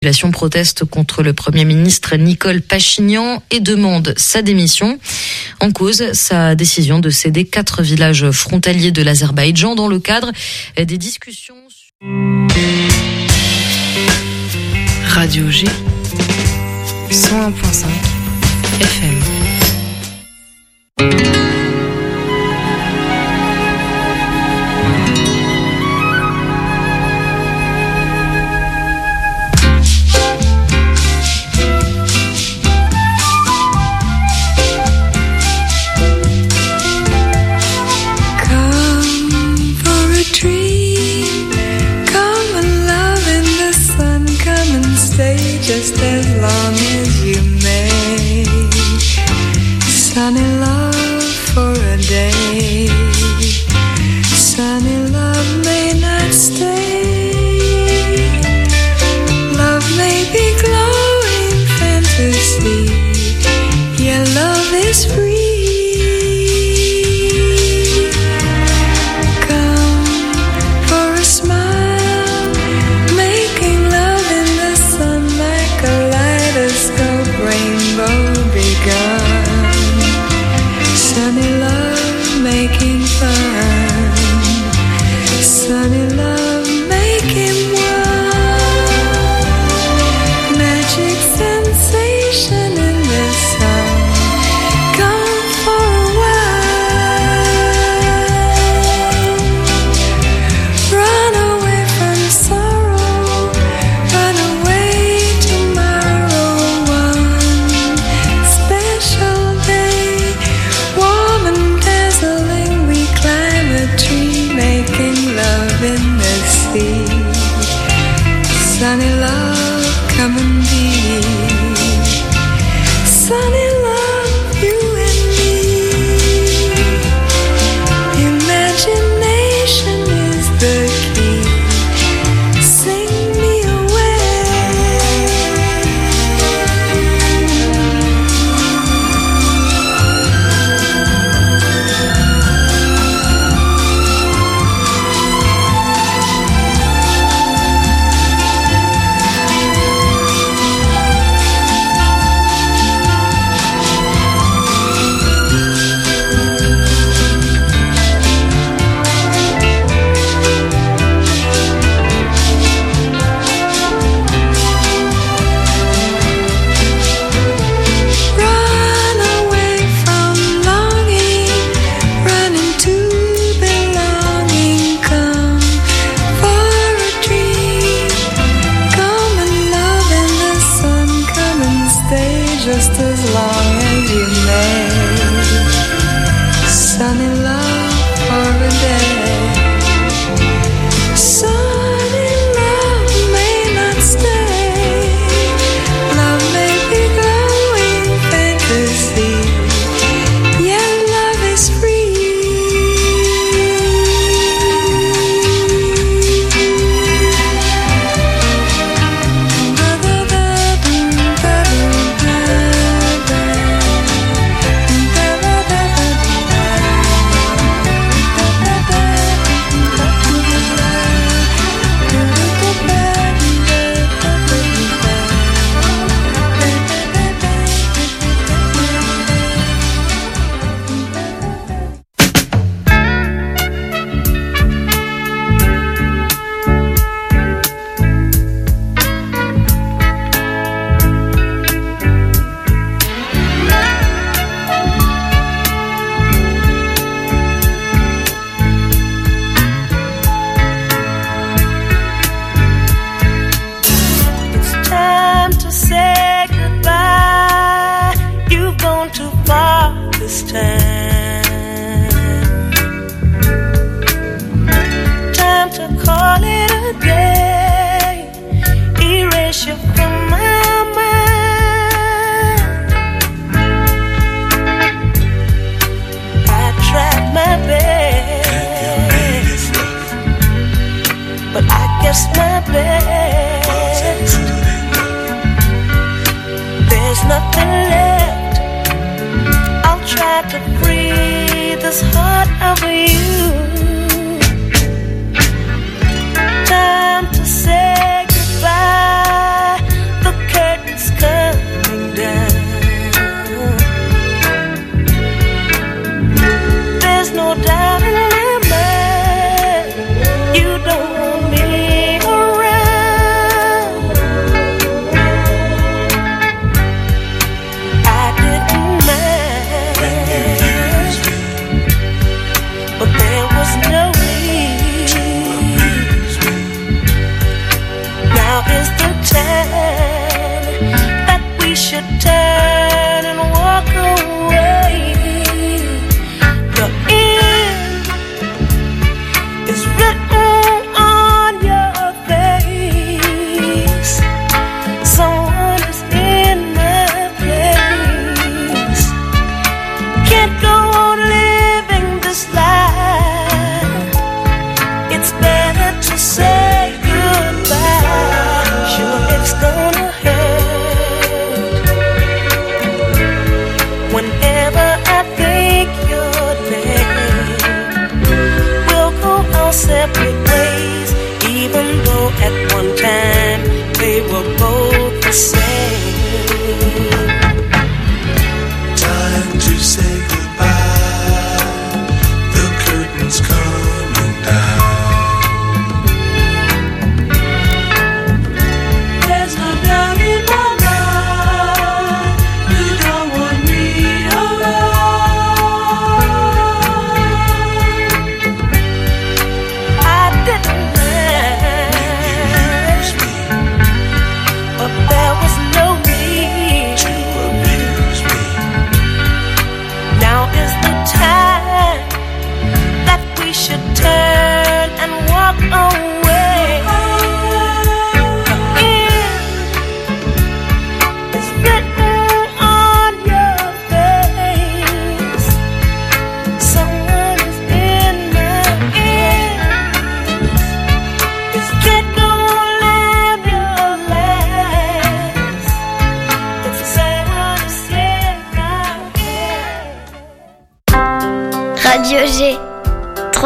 La population proteste contre le Premier ministre Nicol Pachinian et demande sa démission. En cause, sa décision de céder 4 villages frontaliers de l'Azerbaïdjan dans le cadre des discussions. Radio G 101.5 FM. Just as long as you may, sunny love for a day, sunny love may not stay, love may be glowing fantasy, yeah, love is free. There's nothing left. I'll try to free this heart of you. Time to say goodbye.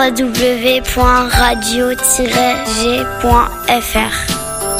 www.radio-g.fr.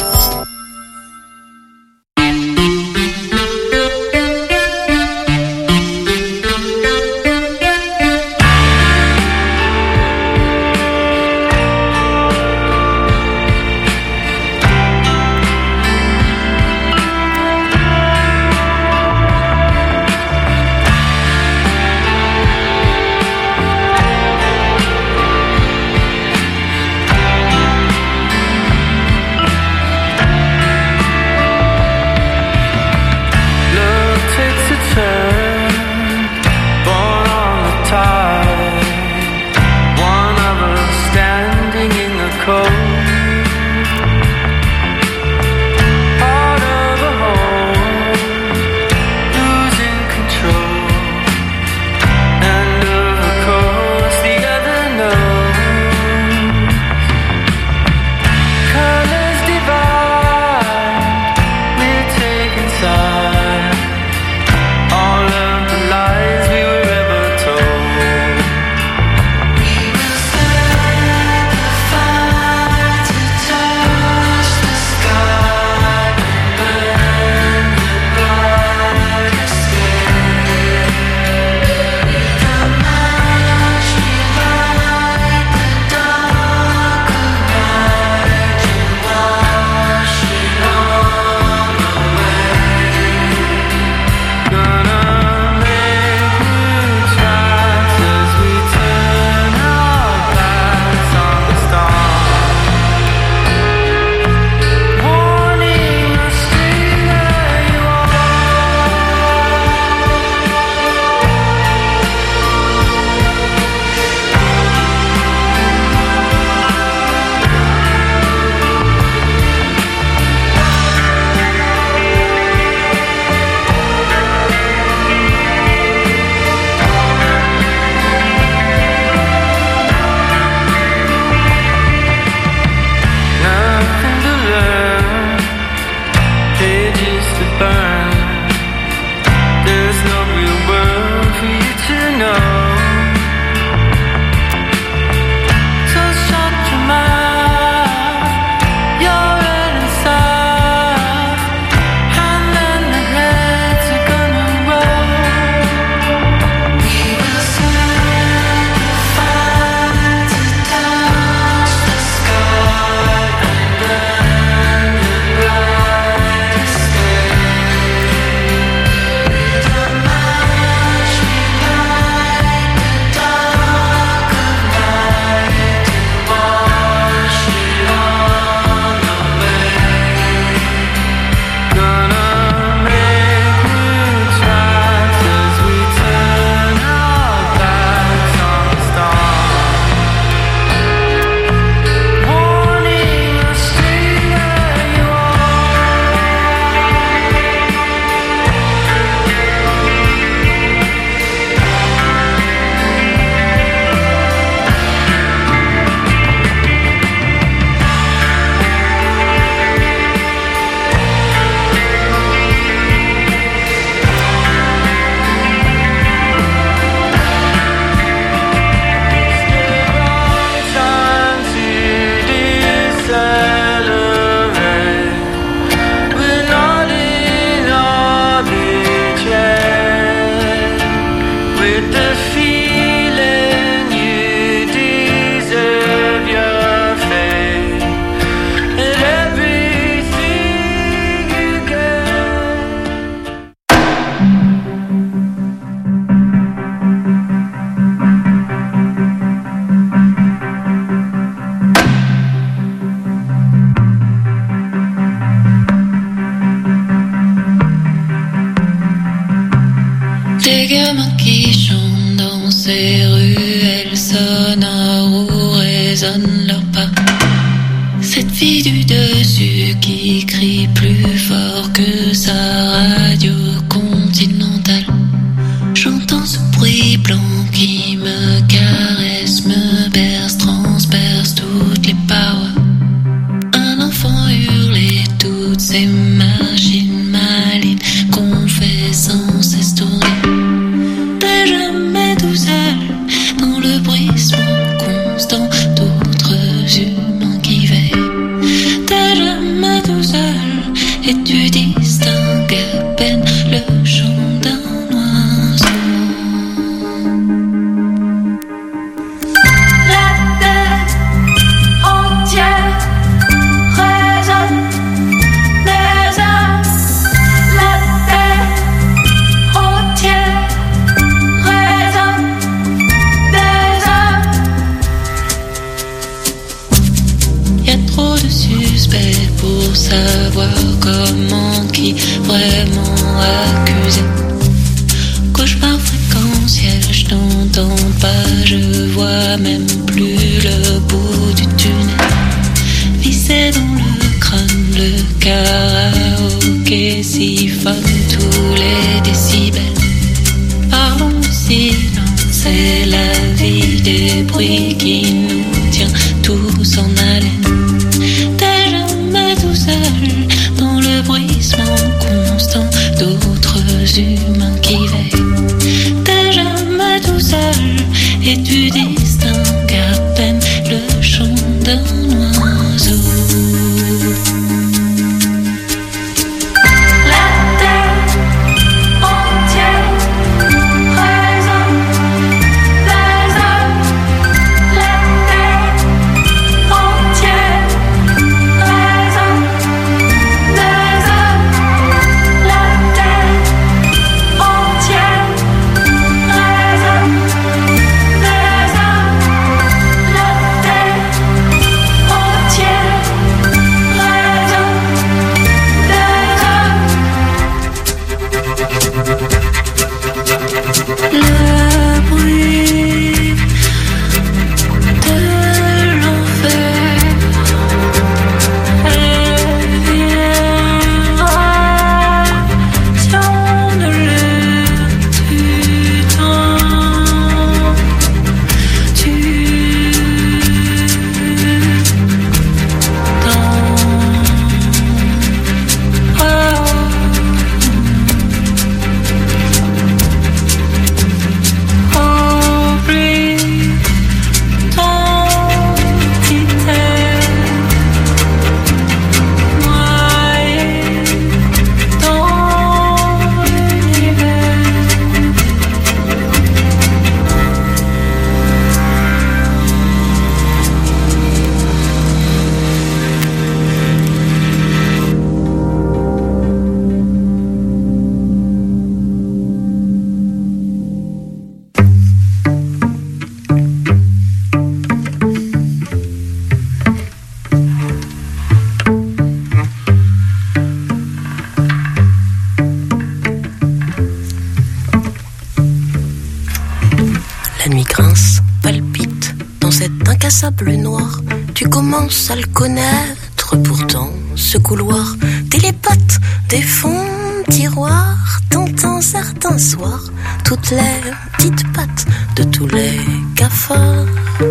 Des gamins qui chantent dans ces ruelles sonores où résonnent leurs pas. Cette fille du dessus qui crie plus fort que sa radio continentale. J'entends ce bruit blanc qui me caresse, me berce, transperce toutes les parois. Un enfant hurlait, toutes ces machines malines qu'on fait sans cesse tourner. Mais jamais tout seul dans le bruissement constant. tu distingues à peine le chant d'un oiseau. La terre entière résonne des âmes. La terre entière résonne des âmes. Y a trop de suspects pour savoir comment, qui vraiment accuser. Cauchemar fréquentiel, je t'entends pas, je vois même plus le bout du tunnel. Vissé dans le crâne, le karaoké siphonne tous les décibels. Parlons du silence, c'est la vie des bruits qui nous tient tous en haleine. T'es jamais tout seul dans le bruissement constant d'autres humains qui veillent. T'es jamais tout seul et tu distingues à peine le chant d'un oiseau. La terre entière résonne des âmes. La terre entière résonne des âmes. La terre entière résonne des âmes. La terre entière résonne des âmes. Le bruit de l'enfer violation de l'air du temps. Oublie ton petit air noyé dans l'univers. La nuit grince, palpite dans cet incassable noir. Tu commences à le connaître, pourtant ce couloir télépathe des fonds de tiroirs. T'entends certains soirs toutes les petites pattes de tous les cafards.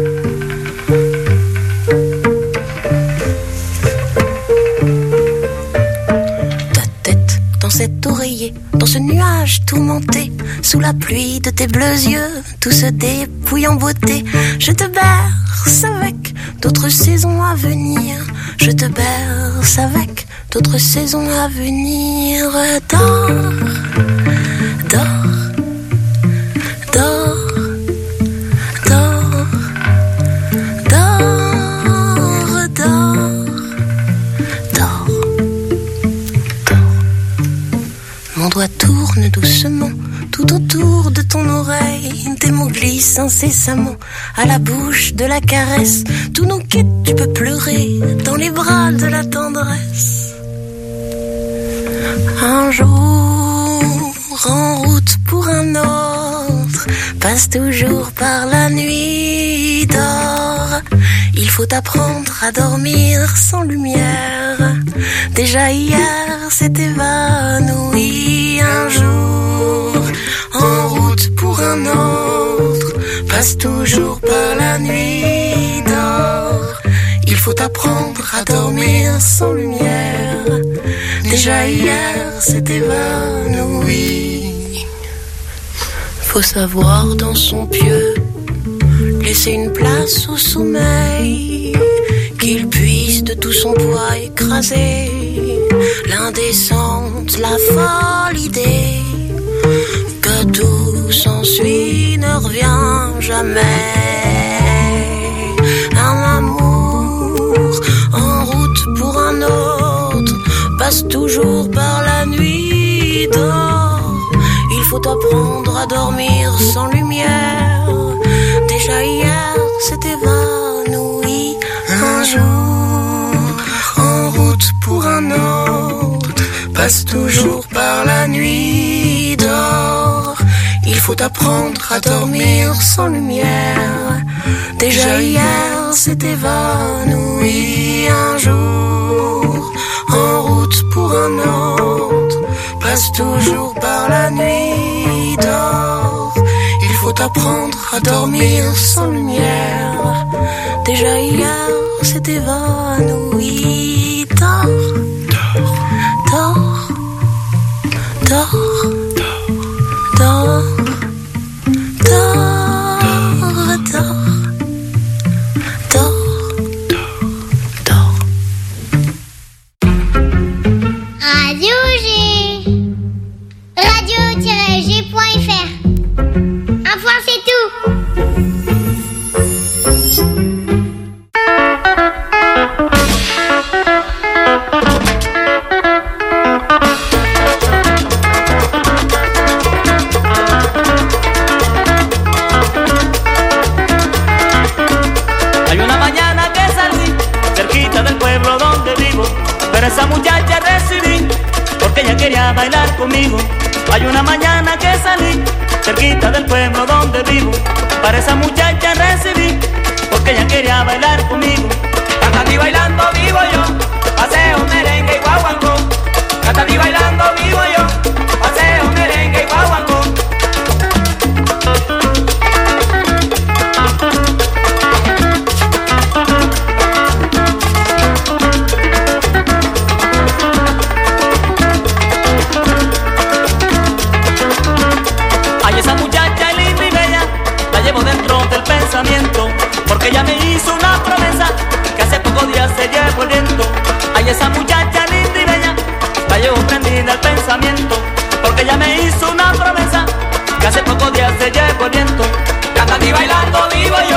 Ta tête dans cet oreiller, dans ce nuage tourmenté, sous la pluie de tes bleus yeux, tout se dépouille en beauté. Je te berce avec d'autres saisons à venir. Je te berce avec d'autres saisons à venir. Dors, dors, dors, dors, dors, dors, dors, dors. Mon doigt tourne doucement tout autour de ton oreille. Tes mots glissent incessamment à la bouche de la caresse. Tout nous quitte, tu peux pleurer dans les bras de la tendresse. Un jour en route pour un autre, passe toujours par la nuit. Dors, il faut apprendre à dormir sans lumière. Déjà hier s'est évanoui. Un jour en route pour un autre, passe toujours par la nuit. Dors, il faut apprendre à dormir sans lumière. Déjà hier s'est évanoui. Faut savoir dans son pieu laisser une place au sommeil qu'il puisse de tout son poids écraser l'indécente, la folle idée que tout s'ensuit ne revient jamais. Un amour en route pour un autre passe toujours par la nuit d'or. Il faut apprendre à dormir sans lumière. Déjà hier s'est évanoui un jour en route pour un autre passe toujours par la nuit d'or. Il faut apprendre à dormir sans lumière. Déjà hier s'est évanoui un jour en route pour un autre passe toujours par la nuit d'or. Il faut apprendre à dormir sans lumière. Déjà hier s'est évanoui. Dors, dors, dors, dors, dors, dors, dors, dors. Radio G. Radio-G.fr. Un point, c'est tout. Hay una mañana que salí cerquita del pueblo donde vivo, pero esa muchacha recibí porque ella quería bailar conmigo. Hay una mañana que salí cerquita del pueblo donde vivo, para esa muchacha recibí porque ella quería bailar conmigo. Cantando y bailando vivo yo, paseo, merengue y guaguancó. Cantando y bailando vivo yo, paseo, merengue y guaguancó. Ay, esa muchacha es linda y bella, la llevo dentro del pensamiento, porque ella me hizo una promesa que hace pocos días se llevó el viento. Ay, esa muchacha linda y bella, la llevo prendida al pensamiento, porque ella me hizo una promesa que hace pocos días se llevó el viento. Cantando y bailando vivo yo.